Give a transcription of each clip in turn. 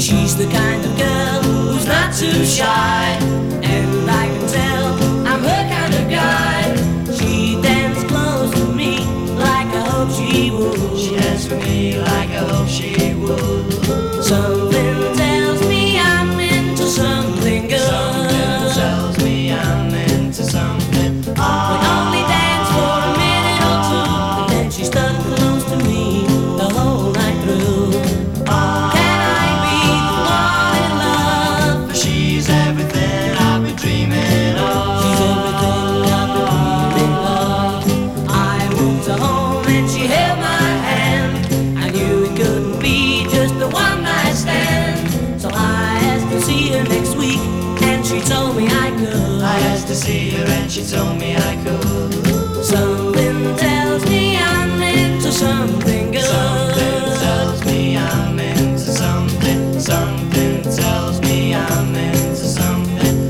She's the kind of girl who's not too shy, and I can tell I'm her kind of guy. She danced close to me like I hope she would. She danced with me like I hope she would. Something tells me I'm into something good. Something tells me I'm into something. We only danced for a minute or two, and then she stuck close to me the whole night through. Can I be the one in love? She's everything I've been dreaming of. She's everything I've been dreaming of. I went to home and she held my hand. I knew it couldn't be just a one night stand, so I asked to see her next week, and she told me I could. I asked to see her and she told me I could. Something tells me I'm into something good. Something tells me I'm into something. Something tells me I'm into something.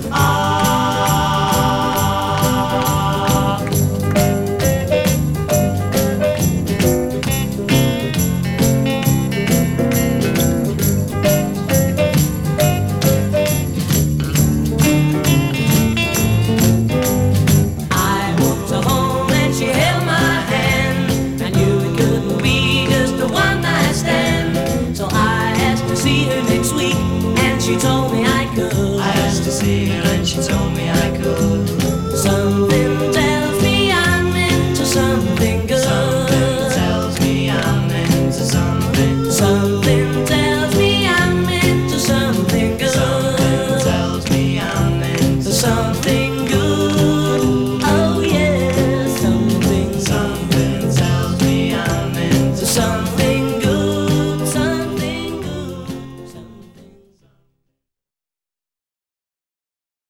I walked her home and she held my hand. I knew it couldn't be just a one night stand, so I asked to see her next week, and she told me I could. I asked to see her